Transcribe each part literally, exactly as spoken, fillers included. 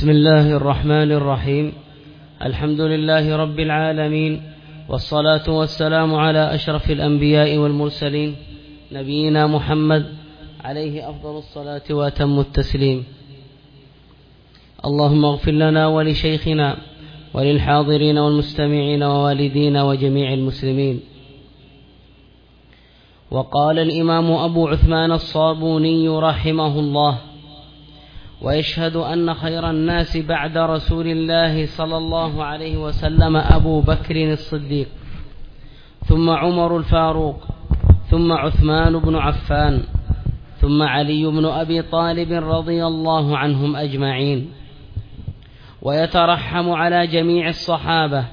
بسم الله الرحمن الرحيم. الحمد لله رب العالمين، والصلاة والسلام على أشرف الأنبياء والمرسلين نبينا محمد عليه أفضل الصلاة وأتم التسليم. اللهم اغفر لنا ولشيخنا وللحاضرين والمستمعين ووالدينا وجميع المسلمين. وقال الإمام أبو عثمان الصابوني رحمه الله: ويشهد أن خير الناس بعد رسول الله صلى الله عليه وسلم أبو بكر الصديق، ثم عمر الفاروق، ثم عثمان بن عفان، ثم علي بن أبي طالب رضي الله عنهم أجمعين. ويترحم على جميع الصحابة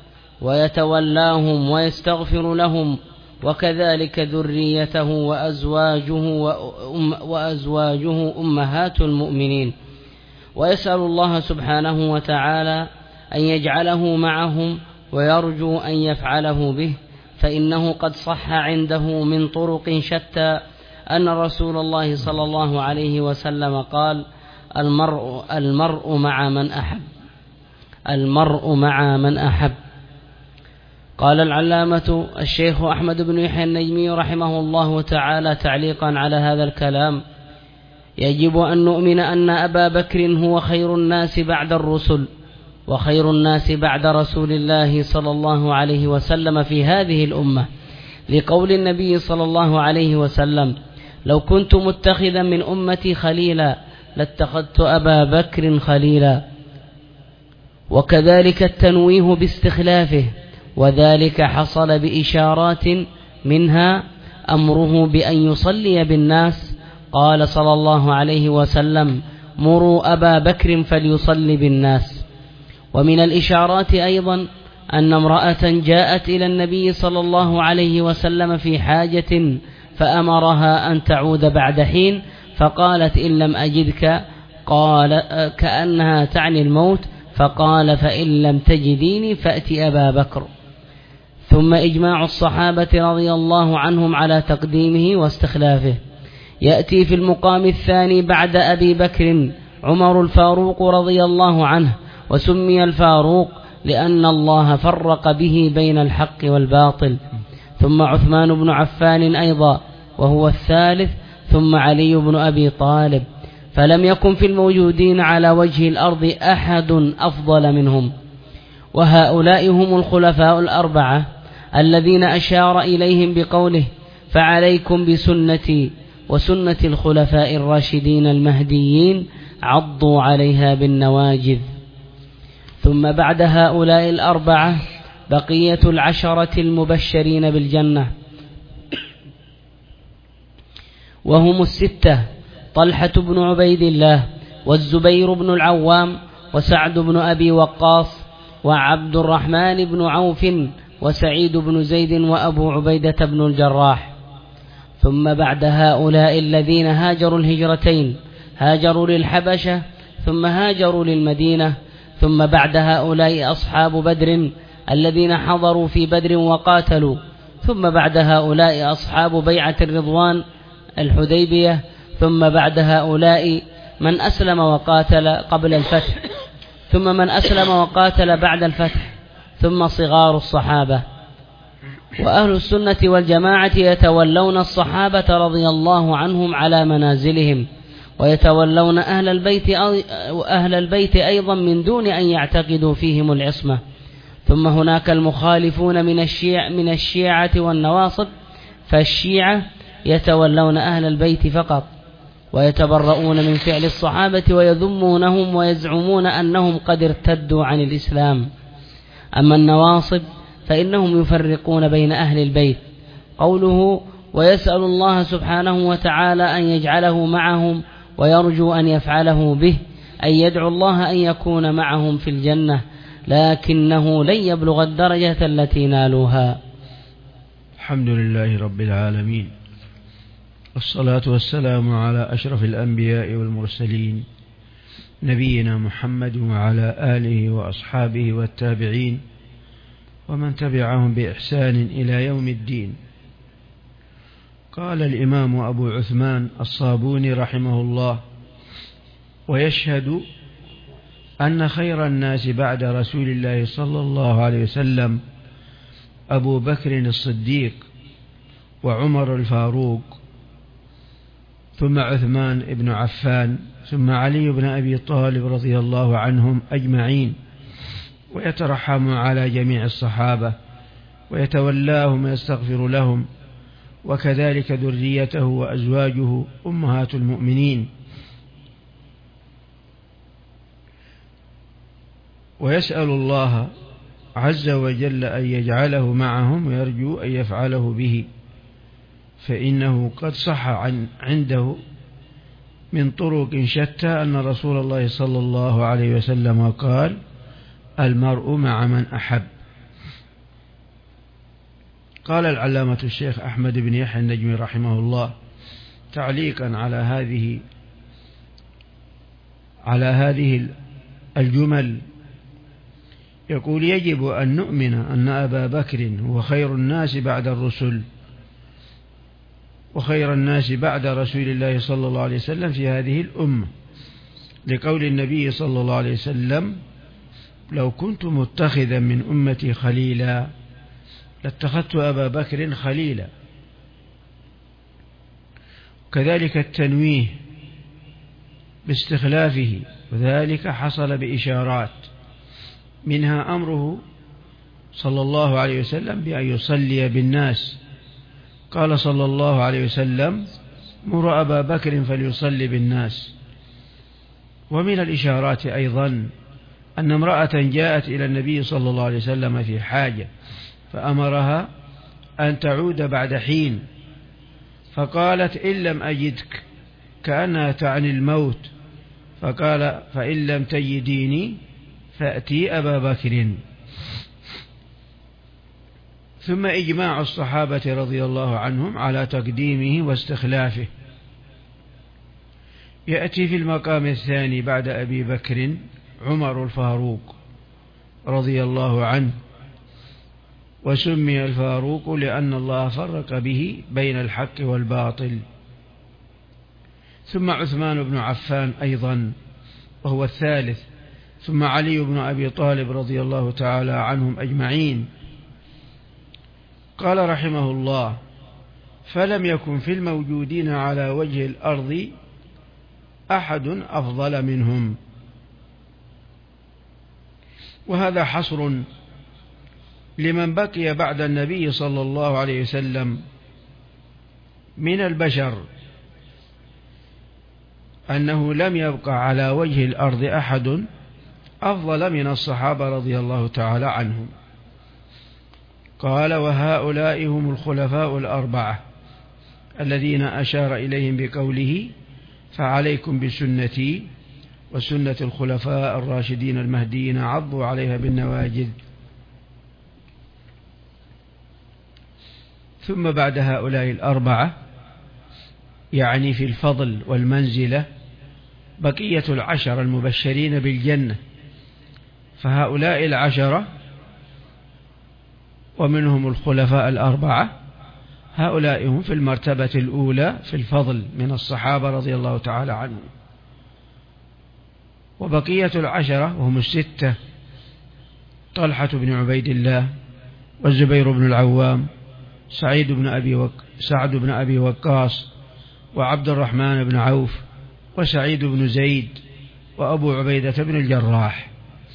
ويتولاهم ويستغفر لهم، وكذلك ذريته وأزواجه, وأم وأزواجه أمهات المؤمنين. ويسأل الله سبحانه وتعالى أن يجعله معهم، ويرجو أن يفعله به، فإنه قد صح عنده من طرق شتى أن رسول الله صلى الله عليه وسلم قال: المرء, المرء مع من أحب المرء مع من أحب. قال العلامة الشيخ أحمد بن يحيى النجمي رحمه الله تعالى تعليقا على هذا الكلام: يجب أن نؤمن أن أبا بكر هو خير الناس بعد الرسل، وخير الناس بعد رسول الله صلى الله عليه وسلم في هذه الأمة، لقول النبي صلى الله عليه وسلم: لو كنت متخذا من أمتي خليلا لاتخذت أبا بكر خليلا. وكذلك التنويه باستخلافه، وذلك حصل بإشارات، منها أمره بأن يصلي بالناس، قال صلى الله عليه وسلم: مروا أبا بكر فليصلي بالناس. ومن الإشارات أيضا أن امرأة جاءت إلى النبي صلى الله عليه وسلم في حاجة فأمرها أن تعود بعد حين، فقالت: إن لم أجدك، قال كأنها تعني الموت، فقال: فإن لم تجديني فأتي أبا بكر. ثم إجماع الصحابة رضي الله عنهم على تقديمه واستخلافه. يأتي في المقام الثاني بعد أبي بكر عمر الفاروق رضي الله عنه، وسمي الفاروق لأن الله فرق به بين الحق والباطل. ثم عثمان بن عفان أيضا وهو الثالث، ثم علي بن أبي طالب، فلم يكن في الموجودين على وجه الأرض أحد أفضل منهم. وهؤلاء هم الخلفاء الأربعة الذين أشار إليهم بقوله: فعليكم بسنتي وسنة الخلفاء الراشدين المهديين عضوا عليها بالنواجذ. ثم بعد هؤلاء الأربعة بقية العشرة المبشرين بالجنة، وهم الستة: طلحة بن عبيد الله، والزبير بن العوام، وسعد بن أبي وقاص، وعبد الرحمن بن عوف، وسعيد بن زيد، وأبو عبيدة بن الجراح. ثم بعد هؤلاء الذين هاجروا الهجرتين، هاجروا للحبشة ثم هاجروا للمدينة. ثم بعد هؤلاء أصحاب بدر الذين حضروا في بدر وقاتلوا. ثم بعد هؤلاء أصحاب بيعة الرضوان الحديبية. ثم بعد هؤلاء من أسلم وقاتل قبل الفتح، ثم من أسلم وقاتل بعد الفتح، ثم صغار الصحابة. وأهل السنة والجماعة يتولون الصحابة رضي الله عنهم على منازلهم، ويتولون أهل البيت أهل البيت أيضا من دون أن يعتقدوا فيهم العصمة. ثم هناك المخالفون من الشيع من الشيعة والنواصب، فالشيعة يتولون أهل البيت فقط، ويتبرؤون من فعل الصحابة ويذمونهم ويزعمون أنهم قد ارتدوا عن الإسلام. أما النواصب فإنهم يفرقون بين أهل البيت. قوله: ويسأل الله سبحانه وتعالى أن يجعله معهم، ويرجو أن يفعله به، أي يدعو الله أن يكون معهم في الجنة، لكنه لن يبلغ الدرجة التي نالوها. الحمد لله رب العالمين، والصلاة والسلام على أشرف الأنبياء والمرسلين نبينا محمد وعلى آله وأصحابه والتابعين ومن تبعهم بإحسان إلى يوم الدين. قال الإمام أبو عثمان الصابوني رحمه الله: ويشهد أن خير الناس بعد رسول الله صلى الله عليه وسلم أبو بكر الصديق وعمر الفاروق ثم عثمان بن عفان ثم علي بن أبي طالب رضي الله عنهم أجمعين، ويترحم على جميع الصحابة ويتولاهم ويستغفر لهم، وكذلك ذريته وأزواجه أمهات المؤمنين، ويسأل الله عز وجل أن يجعله معهم ويرجو أن يفعله به، فإنه قد صح عن عنده من طرق شتى أن رسول الله صلى الله عليه وسلم قال: المرء مع من أحب. قال العلامة الشيخ أحمد بن يحيى النجمي رحمه الله تعليقا على هذه على هذه الجمل، يقول: يجب أن نؤمن أن أبا بكر هو خير الناس بعد الرسل وخير الناس بعد رسول الله صلى الله عليه وسلم في هذه الأمة، لقول النبي صلى الله عليه وسلم: لو كنت متخذا من أمتي خليلا لاتخذت أبا بكر خليلا. كذلك التنويه باستخلافه، وذلك حصل بإشارات، منها أمره صلى الله عليه وسلم بأن يصلي بالناس، قال صلى الله عليه وسلم: مر أبا بكر فليصلي بالناس. ومن الإشارات أيضا أن امرأة جاءت إلى النبي صلى الله عليه وسلم في حاجة فأمرها أن تعود بعد حين، فقالت: إن لم أجدك، كأنها تعني الموت، فقال: فإن لم تجديني فأتي أبا بكر. ثم إجماع الصحابة رضي الله عنهم على تقديمه واستخلافه. يأتي في المقام الثاني بعد أبي بكر عمر الفاروق رضي الله عنه، وسمي الفاروق لأن الله فرق به بين الحق والباطل. ثم عثمان بن عفان أيضا وهو الثالث، ثم علي بن أبي طالب رضي الله تعالى عنهم أجمعين. قال رحمه الله: فلم يكن في الموجودين على وجه الأرض أحد أفضل منهم. وهذا حصر لمن بقي بعد النبي صلى الله عليه وسلم من البشر، أنه لم يبقى على وجه الأرض أحد أفضل من الصحابة رضي الله تعالى عنهم. قال: وهؤلاء هم الخلفاء الأربعة الذين أشار إليهم بقوله: فعليكم بسنتي وسنة الخلفاء الراشدين المهديين عضوا عليها بالنواجذ. ثم بعد هؤلاء الأربعة، يعني في الفضل والمنزلة، بقية العشر المبشرين بالجنة، فهؤلاء العشرة ومنهم الخلفاء الأربعة، هؤلاء هم في المرتبة الأولى في الفضل من الصحابة رضي الله تعالى عنهم. وبقية العشرة وهم الستة: طلحة بن عبيد الله، والزبير بن العوام، سعيد بن أبي وك... سعد بن أبي وقاص، وعبد الرحمن بن عوف، وسعيد بن زيد، وأبو عبيدة بن الجراح.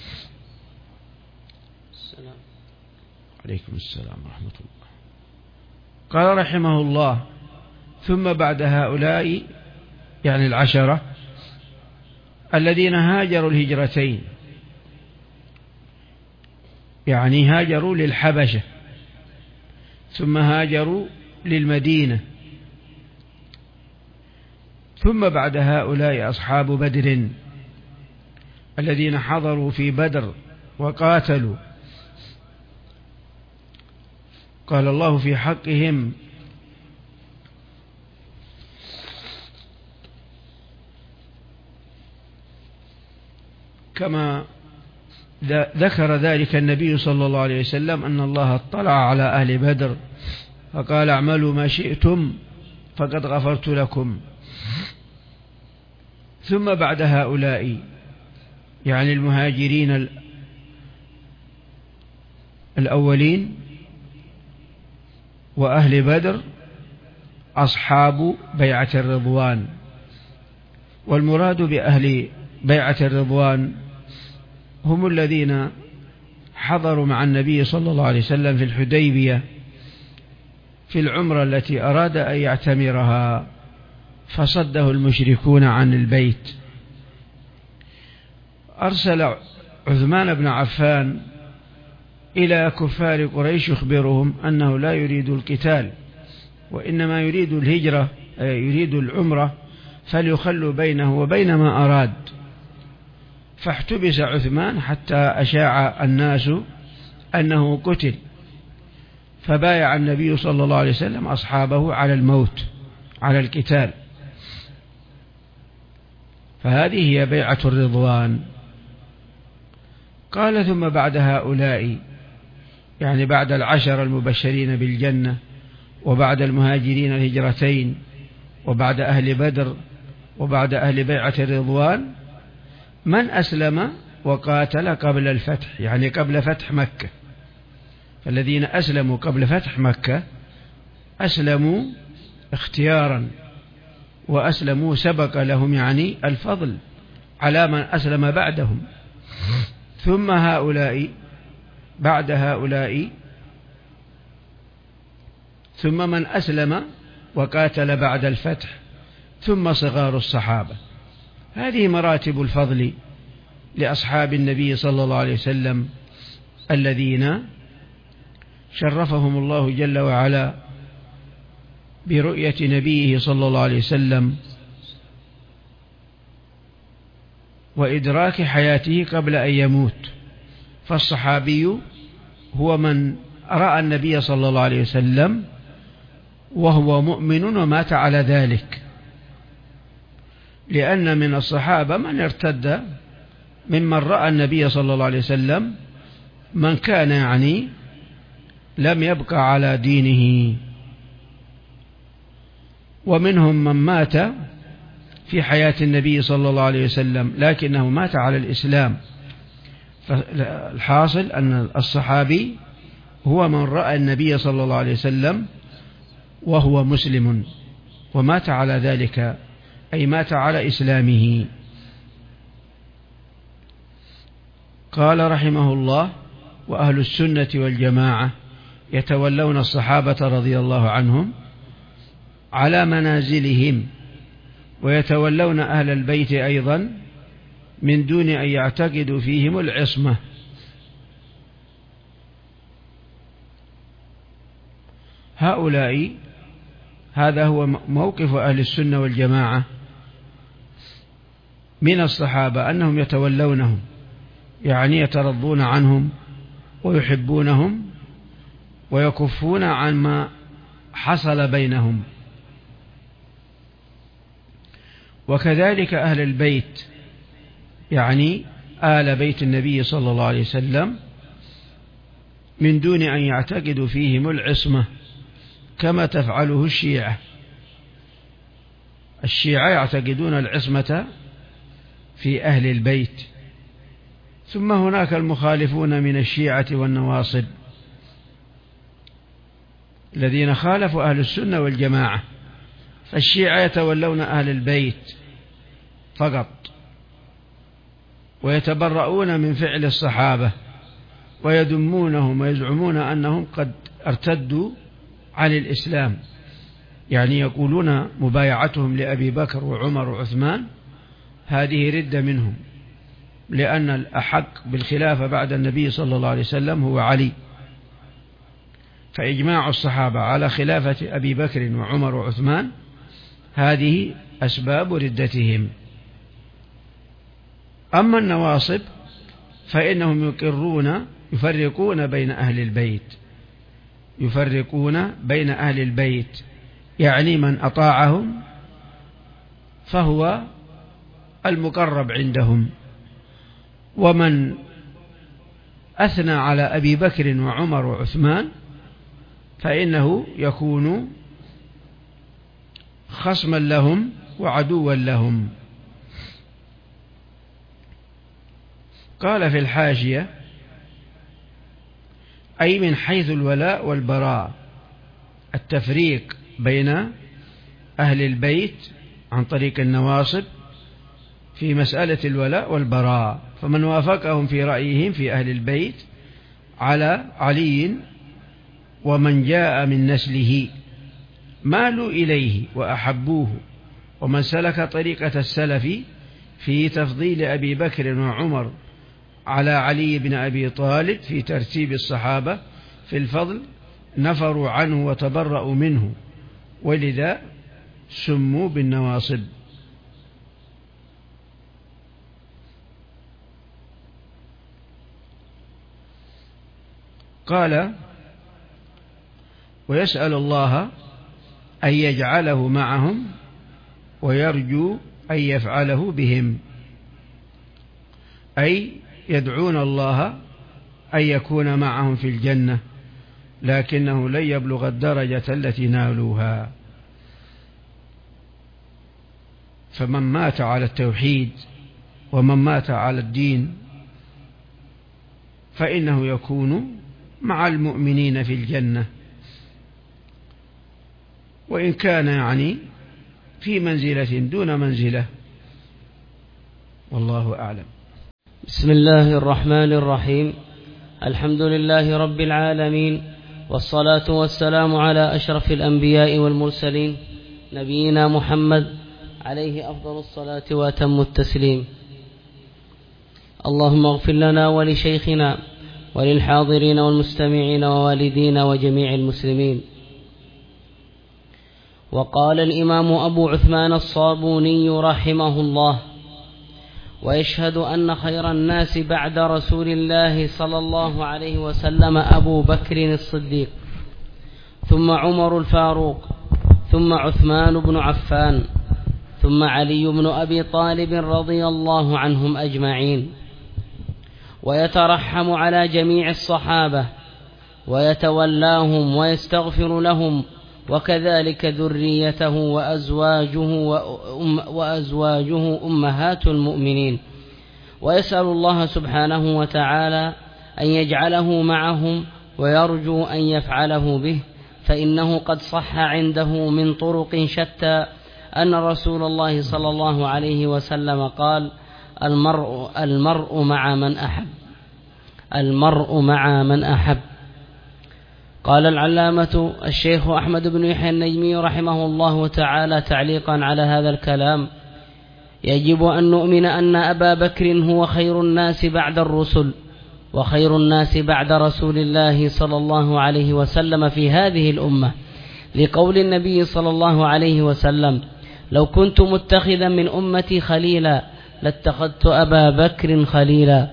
السلام عليكم السلام ورحمة الله. قال رحمه الله: ثم بعد هؤلاء، يعني العشرة الذين هاجروا الهجرتين، يعني هاجروا للحبشة ثم هاجروا للمدينة. ثم بعد هؤلاء أصحاب بدر الذين حضروا في بدر وقاتلوا. قال الله في حقهم: كما ذكر ذلك النبي صلى الله عليه وسلم أن الله اطلع على أهل بدر فقال: اعملوا ما شئتم فقد غفرت لكم. ثم بعد هؤلاء يعني المهاجرين الأولين وأهل بدر أصحاب بيعة الرضوان. والمراد بأهل بيعة الرضوان هم الذين حضروا مع النبي صلى الله عليه وسلم في الحديبية في العمرة التي أراد أن يعتمرها فصده المشركون عن البيت. أرسل عثمان بن عفان إلى كفار قريش يخبرهم أنه لا يريد القتال وإنما يريد الهجرة، يريد العمرة، فليخلوا بينه وبين ما أراد. فاحتبس عثمان حتى أشاع الناس أنه قتل، فبايع النبي صلى الله عليه وسلم أصحابه على الموت، على القتال. فهذه هي بيعة الرضوان. قال ثم بعد هؤلاء، يعني بعد العشر المبشرين بالجنة وبعد المهاجرين الهجرتين وبعد أهل بدر وبعد أهل بيعة الرضوان، من أسلم وقاتل قبل الفتح، يعني قبل فتح مكة. فالذين أسلموا قبل فتح مكة أسلموا اختيارا، وأسلموا سبق لهم يعني الفضل على من أسلم بعدهم. ثم هؤلاء بعد هؤلاء ثم من أسلم وقاتل بعد الفتح، ثم صغار الصحابة. هذه مراتب الفضل لأصحاب النبي صلى الله عليه وسلم الذين شرفهم الله جل وعلا برؤية نبيه صلى الله عليه وسلم وإدراك حياته قبل أن يموت. فالصحابي هو من رأى النبي صلى الله عليه وسلم وهو مؤمن ومات على ذلك، لأن من الصحابة من ارتد ممن رأى النبي صلى الله عليه وسلم من كان يعني لم يبقى على دينه، ومنهم من مات في حياة النبي صلى الله عليه وسلم لكنه مات على الإسلام. فالحاصل أن الصحابي هو من رأى النبي صلى الله عليه وسلم وهو مسلم ومات على ذلك، أي مات على إسلامه. قال رحمه الله: وأهل السنة والجماعة يتولون الصحابة رضي الله عنهم على منازلهم، ويتولون أهل البيت أيضا من دون أن يعتقدوا فيهم العصمة. هؤلاء هذا هو موقف أهل السنة والجماعة من الصحابة، أنهم يتولونهم، يعني يترضون عنهم ويحبونهم ويكفون عن ما حصل بينهم. وكذلك أهل البيت، يعني آل بيت النبي صلى الله عليه وسلم، من دون أن يعتقدوا فيهم العصمة كما تفعله الشيعة. الشيعة يعتقدون العصمة في أهل البيت. ثم هناك المخالفون من الشيعة والنواصب الذين خالفوا أهل السنة والجماعة. فالشيعة يتولون أهل البيت فقط، ويتبرؤون من فعل الصحابة ويذمونهم ويزعمون أنهم قد ارتدوا عن الإسلام، يعني يقولون مبايعتهم لأبي بكر وعمر وعثمان هذه ردة منهم، لأن الأحق بالخلافة بعد النبي صلى الله عليه وسلم هو علي. فإجماع الصحابة على خلافة أبي بكر وعمر وعثمان هذه أسباب ردتهم. أما النواصب فإنهم يقرون يفرقون بين أهل البيت، يفرقون بين أهل البيت، يعني من أطاعهم فهو المقرب عندهم، ومن أثنى على أبي بكر وعمر وعثمان فإنه يكون خصما لهم وعدوا لهم. قال في الحاشية: أي من حيث الولاء والبراء، التفريق بين أهل البيت عن طريق النواصب في مسألة الولاء والبراء، فمن وافقهم في رأيهم في أهل البيت على علي ومن جاء من نسله مالوا إليه وأحبوه، ومن سلك طريقة السلف في تفضيل أبي بكر وعمر على علي بن أبي طالب في ترتيب الصحابة في الفضل نفروا عنه وتبرأوا منه، ولذا سموا بالنواصب. قال: ويسأل الله أن يجعله معهم ويرجو أن يفعله بهم، أي يدعون الله أن يكون معهم في الجنة، لكنه لن يبلغ الدرجة التي نالوها. فمن مات على التوحيد ومن مات على الدين فإنه يكون مع المؤمنين في الجنة، وإن كان يعني في منزلة دون منزلة، والله أعلم. بسم الله الرحمن الرحيم. الحمد لله رب العالمين، والصلاة والسلام على أشرف الأنبياء والمرسلين نبينا محمد عليه أفضل الصلاة وأتم التسليم. اللهم اغفر لنا ولشيخنا وللحاضرين والمستمعين ووالدينا وجميع المسلمين. وقال الإمام أبو عثمان الصابوني رحمه الله: ويشهد أن خير الناس بعد رسول الله صلى الله عليه وسلم أبو بكر الصديق، ثم عمر الفاروق، ثم عثمان بن عفان، ثم علي بن أبي طالب رضي الله عنهم أجمعين. ويترحم على جميع الصحابة ويتولاهم ويستغفر لهم، وكذلك ذريته وأزواجه, وأم وأزواجه أمهات المؤمنين. ويسأل الله سبحانه وتعالى أن يجعله معهم ويرجو أن يفعله به، فإنه قد صح عنده من طرق شتى أن رسول الله صلى الله عليه وسلم قال: المرء, المرء مع من أحب المرء مع من أحب. قال العلامة الشيخ أحمد بن يحيى النجمي رحمه الله تعالى تعليقا على هذا الكلام: يجب أن نؤمن أن أبا بكر هو خير الناس بعد الرسل، وخير الناس بعد رسول الله صلى الله عليه وسلم في هذه الأمة، لقول النبي صلى الله عليه وسلم: لو كنت متخذا من أمتي خليلا لاتخذت أبا بكر خليلا.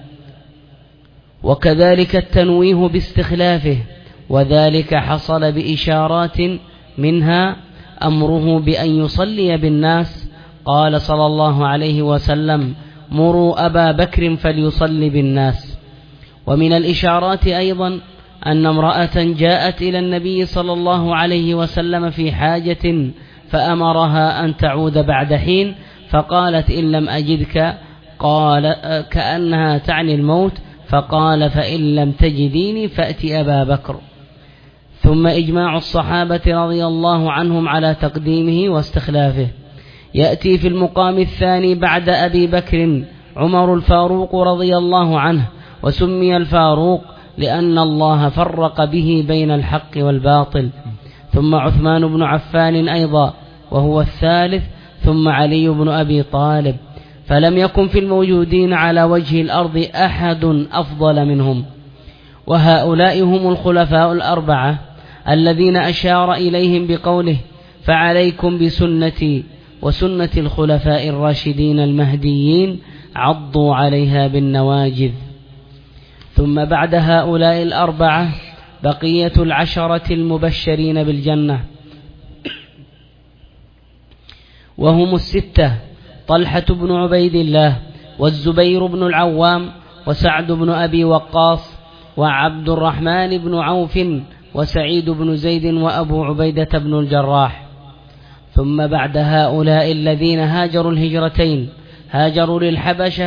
وكذلك التنويه باستخلافه، وذلك حصل بإشارات، منها أمره بأن يصلي بالناس، قال صلى الله عليه وسلم: مروا أبا بكر فليصلي بالناس. ومن الإشارات أيضا أن امرأة جاءت إلى النبي صلى الله عليه وسلم في حاجة فأمرها أن تعود بعد حين، فقالت: إن لم أجدك، قال كأنها تعني الموت، فقال: فإن لم تجديني فأتي أبا بكر. ثم إجماع الصحابة رضي الله عنهم على تقديمه واستخلافه. يأتي في المقام الثاني بعد أبي بكر عمر الفاروق رضي الله عنه، وسمي الفاروق لأن الله فرق به بين الحق والباطل. ثم عثمان بن عفان أيضا وهو الثالث، ثم علي بن أبي طالب، فلم يكن في الموجودين على وجه الأرض أحد أفضل منهم. وهؤلاء هم الخلفاء الأربعة الذين أشار إليهم بقوله: فعليكم بسنتي وسنة الخلفاء الراشدين المهديين عضوا عليها بالنواجذ. ثم بعد هؤلاء الأربعة بقية العشرة المبشرين بالجنة، وهم الستة: طلحة بن عبيد الله، والزبير بن العوام، وسعد بن أبي وقاص، وعبد الرحمن بن عوف، وسعيد بن زيد، وأبو عبيدة بن الجراح. ثم بعد هؤلاء الذين هاجروا الهجرتين هاجروا للحبشة،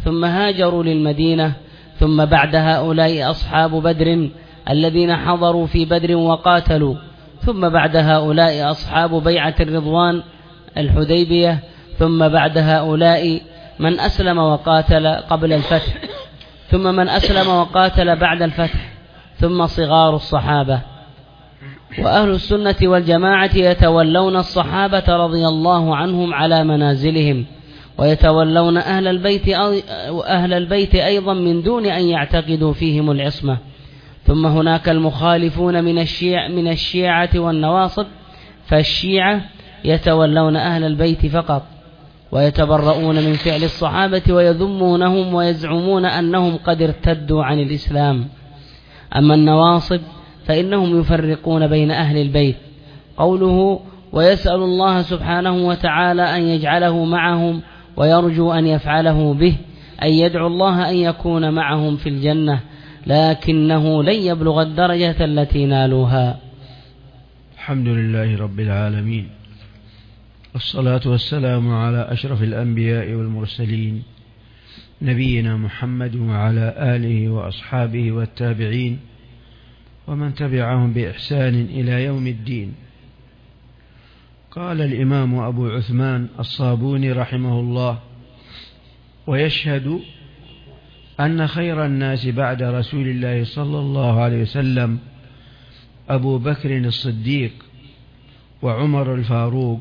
ثم هاجروا للمدينة. ثم بعد هؤلاء أصحاب بدر الذين حضروا في بدر وقاتلوا. ثم بعد هؤلاء أصحاب بيعة الرضوان الحديبية. ثم بعد هؤلاء من أسلم وقاتل قبل الفتح. ثم من أسلم وقاتل بعد الفتح. ثم صغار الصحابة. وأهل السنة والجماعة يتولون الصحابة رضي الله عنهم على منازلهم، ويتولون أهل البيت أهل البيت أيضا من دون أن يعتقدوا فيهم العصمة. ثم هناك المخالفون من الشيع من الشيعة والنواصب، فالشيعة يتولون أهل البيت فقط، ويتبرؤون من فعل الصحابة ويذمونهم ويزعمون أنهم قد ارتدوا عن الإسلام. أما النواصب فإنهم يفرقون بين أهل البيت. قوله ويسأل الله سبحانه وتعالى أن يجعله معهم ويرجو أن يفعله به، أي يدعو الله أن يكون معهم في الجنة، لكنه لن يبلغ الدرجة التي نالوها. الحمد لله رب العالمين، والصلاة والسلام على أشرف الأنبياء والمرسلين، نبينا محمد وعلى آله وأصحابه والتابعين ومن تبعهم بإحسان إلى يوم الدين. قال الإمام أبو عثمان الصابوني رحمه الله: ويشهد أن خير الناس بعد رسول الله صلى الله عليه وسلم أبو بكر الصديق وعمر الفاروق،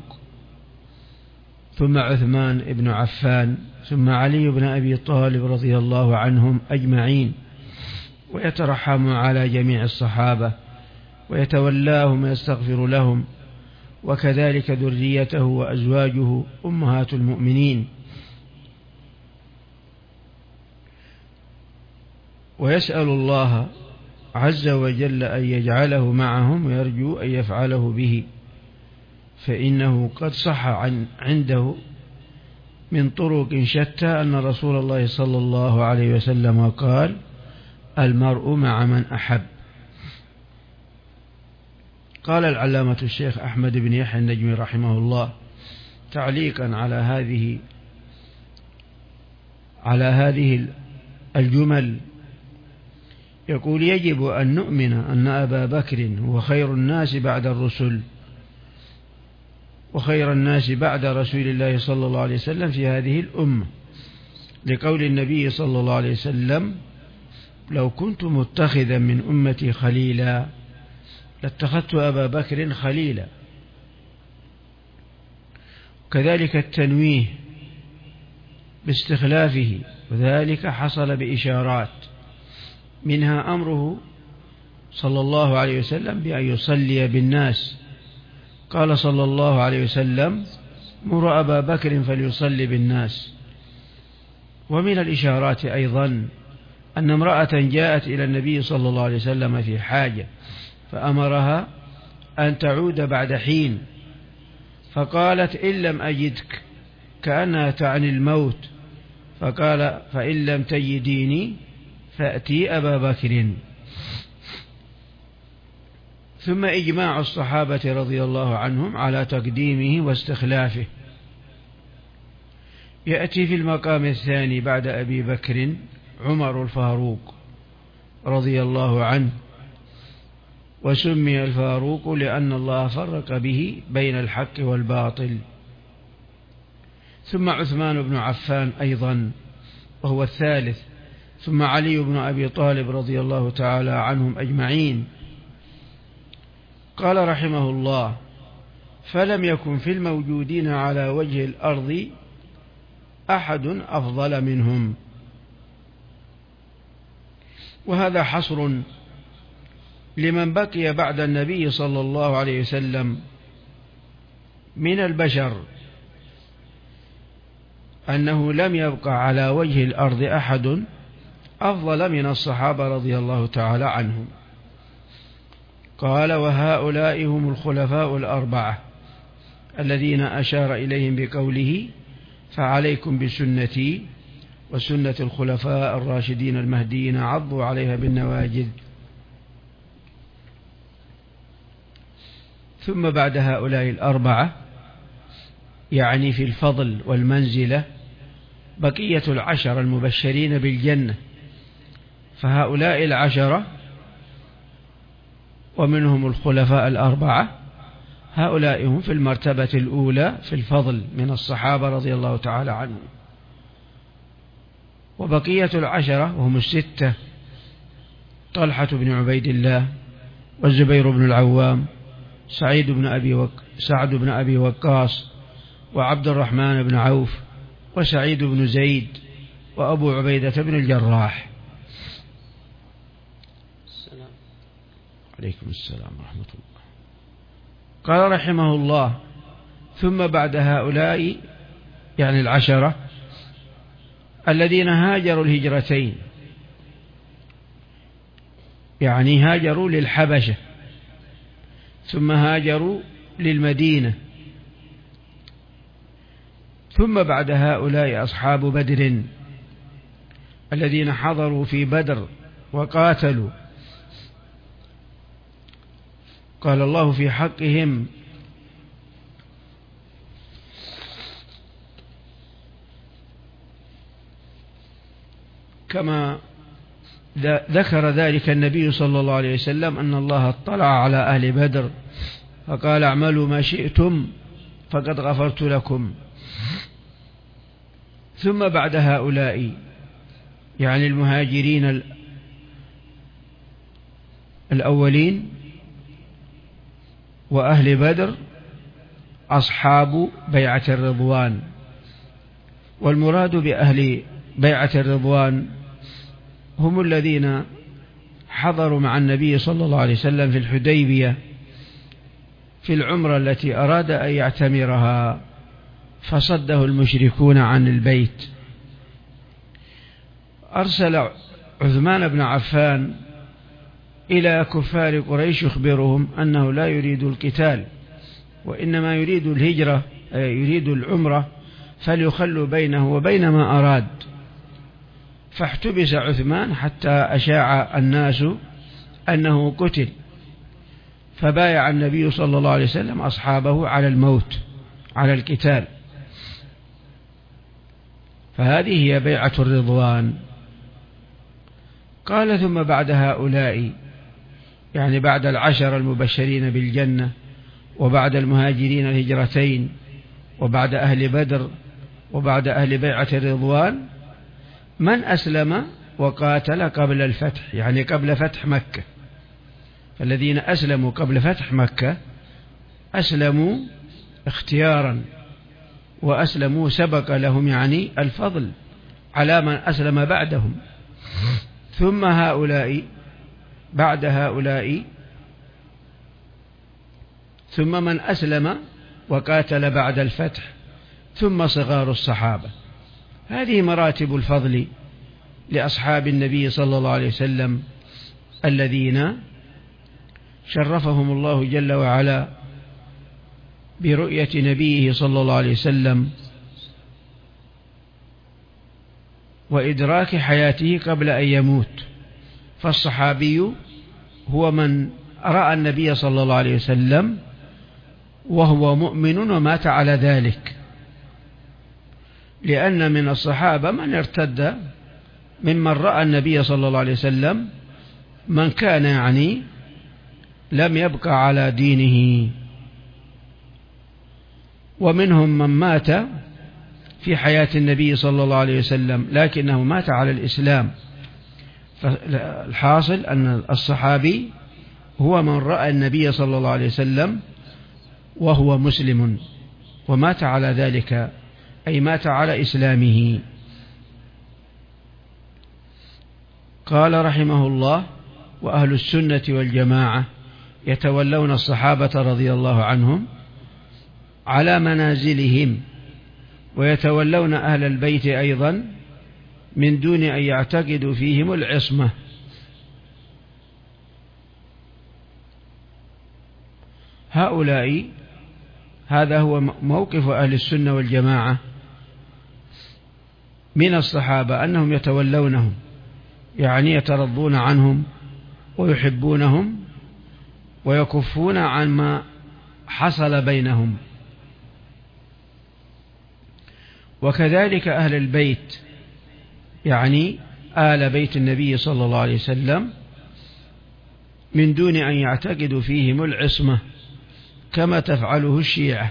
ثم عثمان بن عفان، ثم علي بن أبي طالب رضي الله عنهم أجمعين، ويترحم على جميع الصحابة ويتولاهم ويستغفر لهم، وكذلك ذريته وأزواجه أمهات المؤمنين. ويسأل الله عز وجل أن يجعله معهم ويرجو أن يفعله به، فإنه قد صح عن عنده من طرق شتى أن رسول الله صلى الله عليه وسلم قال: المرء مع من أحب. قال العلامة الشيخ أحمد بن يحيى النجمي رحمه الله تعليقا على هذه على هذه الجمل، يقول: يجب أن نؤمن أن أبا بكر هو خير الناس بعد الرسل وخير الناس بعد رسول الله صلى الله عليه وسلم في هذه الأمة، لقول النبي صلى الله عليه وسلم: لو كنت متخذا من أمتي خليلا لاتخذت أبا بكر خليلا. وكذلك التنويه باستخلافه، وذلك حصل بإشارات، منها أمره صلى الله عليه وسلم بأن يصلي بالناس. قال صلى الله عليه وسلم: مر أبا بكر فليصلي بالناس. ومن الإشارات أيضا أن امرأة جاءت إلى النبي صلى الله عليه وسلم في حاجة، فأمرها أن تعود بعد حين، فقالت: إن لم أجدك، كأنها تعني الموت، فقال: فإن لم تجديني فأتي أبا بكر. ثم إجماع الصحابة رضي الله عنهم على تقديمه واستخلافه. يأتي في المقام الثاني بعد أبي بكر عمر الفاروق رضي الله عنه، وسمي الفاروق لأن الله فرق به بين الحق والباطل. ثم عثمان بن عفان أيضا وهو الثالث، ثم علي بن أبي طالب رضي الله تعالى عنهم أجمعين. قال رحمه الله: فلم يكن في الموجودين على وجه الأرض أحد أفضل منهم. وهذا حصر لمن بقي بعد النبي صلى الله عليه وسلم من البشر، أنه لم يبقى على وجه الأرض أحد أفضل من الصحابة رضي الله تعالى عنهم. قال: وهؤلاء هم الخلفاء الأربعة الذين أشار إليهم بقوله: فعليكم بسنتي وسنة الخلفاء الراشدين المهديين عضوا عليها بالنواجذ. ثم بعد هؤلاء الأربعة، يعني في الفضل والمنزلة بقية العشر المبشرين بالجنة، فهؤلاء العشرة ومنهم الخلفاء الأربعة، هؤلاء هم في المرتبة الأولى في الفضل من الصحابة رضي الله تعالى عنهم. وبقية العشرة وهم الستة: طلحة بن عبيد الله، والزبير بن العوام، سعيد بن أبي وك... سعد بن أبي وقاص، وعبد الرحمن بن عوف، وسعيد بن زيد، وأبو عبيدة بن الجراح. السلام. عليكم السلام ورحمة الله. قال رحمه الله: ثم بعد هؤلاء، يعني العشرة الذين هاجروا الهجرتين، يعني هاجروا للحبشة ثم هاجروا للمدينة، ثم بعد هؤلاء أصحاب بدر الذين حضروا في بدر وقاتلوا. قال الله في حقهم: كما ذكر ذلك النبي صلى الله عليه وسلم أن الله اطلع على أهل بدر فقال: اعملوا ما شئتم فقد غفرت لكم. ثم بعد هؤلاء، يعني المهاجرين الأولين وأهل بدر، أصحاب بيعة الرضوان. والمراد بأهل بيعة الرضوان هم الذين حضروا مع النبي صلى الله عليه وسلم في الحديبية في العمرة التي أراد أن يعتمرها فصده المشركون عن البيت. أرسل عثمان بن عفان إلى كفار قريش يخبرهم أنه لا يريد القتال وإنما يريد الهجرة، يريد العمرة، فليخلوا بينه وبين ما أراد. فاحتبس عثمان حتى أشاع الناس أنه قتل، فبايع النبي صلى الله عليه وسلم أصحابه على الموت، على القتال. فهذه هي بيعة الرضوان. قال: ثم بعد هؤلاء، يعني بعد العشر المبشرين بالجنة وبعد المهاجرين الهجرتين وبعد أهل بدر وبعد أهل بيعة الرضوان، من أسلم وقاتل قبل الفتح، يعني قبل فتح مكة. فالذين أسلموا قبل فتح مكة أسلموا اختيارا، وأسلموا سبق لهم يعني الفضل على من أسلم بعدهم. ثم هؤلاء بعد هؤلاء ثم من أسلم وقاتل بعد الفتح، ثم صغار الصحابة. هذه مراتب الفضل لأصحاب النبي صلى الله عليه وسلم الذين شرفهم الله جل وعلا برؤية نبيه صلى الله عليه وسلم وإدراك حياته قبل أن يموت. فالصحابي هو من رأى النبي صلى الله عليه وسلم وهو مؤمن ومات على ذلك، لأن من الصحابة من ارتد ممن رأى النبي صلى الله عليه وسلم من كان يعني لم يبقى على دينه، ومنهم من مات في حياة النبي صلى الله عليه وسلم لكنه مات على الإسلام. فالحاصل أن الصحابي هو من رأى النبي صلى الله عليه وسلم وهو مسلم ومات على ذلك، أي مات على إسلامه. قال رحمه الله: وأهل السنة والجماعة يتولون الصحابة رضي الله عنهم على منازلهم، ويتولون أهل البيت أيضا من دون أن يعتقدوا فيهم العصمة. هؤلاء هذا هو موقف أهل السنة والجماعة من الصحابة، أنهم يتولونهم، يعني يترضون عنهم ويحبونهم ويكفون عن ما حصل بينهم. وكذلك أهل البيت، يعني آل بيت النبي صلى الله عليه وسلم، من دون أن يعتقدوا فيهم العصمة كما تفعله الشيعة.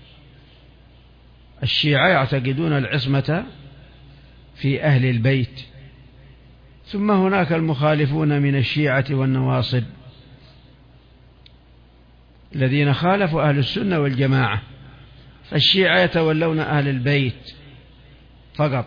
الشيعة يعتقدون العصمة في أهل البيت. ثم هناك المخالفون من الشيعة والنواصب الذين خالفوا أهل السنة والجماعة. فالشيعة يتولون أهل البيت فقط،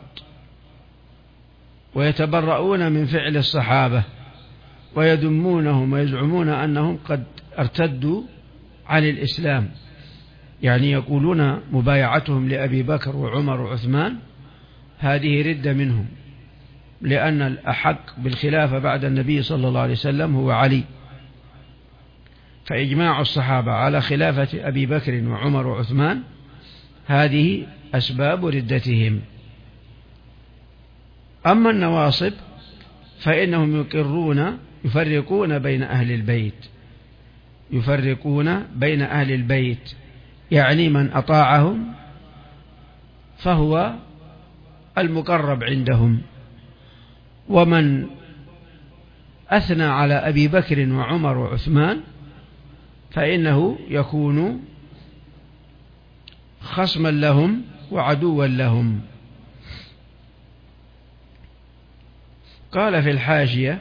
ويتبرؤون من فعل الصحابة، ويذمونهم ويزعمون أنهم قد ارتدوا عن الإسلام، يعني يقولون مبايعتهم لأبي بكر وعمر وعثمان هذه ردة منهم، لأن الأحق بالخلافة بعد النبي صلى الله عليه وسلم هو علي، فإجماع الصحابة على خلافة أبي بكر وعمر وعثمان هذه أسباب ردتهم. أما النواصب فإنهم يقرون يفرقون بين أهل البيت، يفرقون بين أهل البيت، يعني من أطاعهم فهو المقرب عندهم، ومن أثنى على أبي بكر وعمر وعثمان فإنه يكون خصما لهم وعدوا لهم. قال في الحاشية: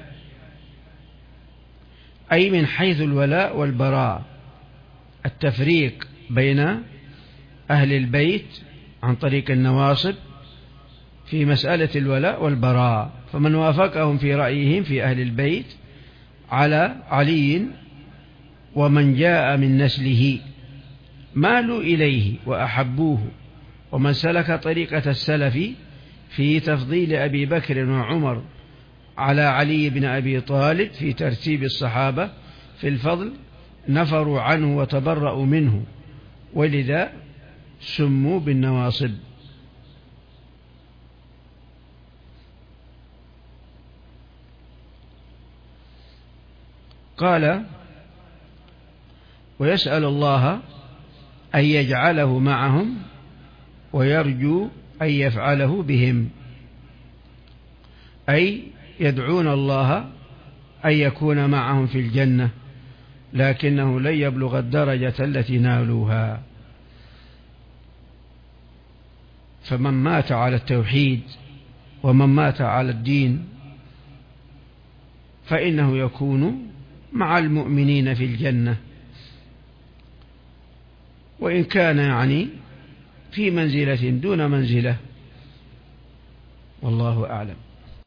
أي من حيث الولاء والبراء، التفريق بين أهل البيت عن طريق النواصب في مسألة الولاء والبراء. فمن وافقهم في رأيهم في أهل البيت على علي ومن جاء من نسله مالوا إليه وأحبوه، ومن سلك طريقة السلف في تفضيل أبي بكر وعمر على علي بن أبي طالب في ترتيب الصحابة في الفضل نفروا عنه وتبرأوا منه، ولذا سموا بالنواصب. قال: ويسأل الله أن يجعله معهم ويرجو أن يفعله بهم، أي يدعون الله أن يكون معهم في الجنة، لكنه لن يبلغ الدرجة التي نالوها. فمن مات على التوحيد ومن مات على الدين فإنه يكون مع المؤمنين في الجنة، وإن كان يعني في منزلة دون منزلة، والله أعلم.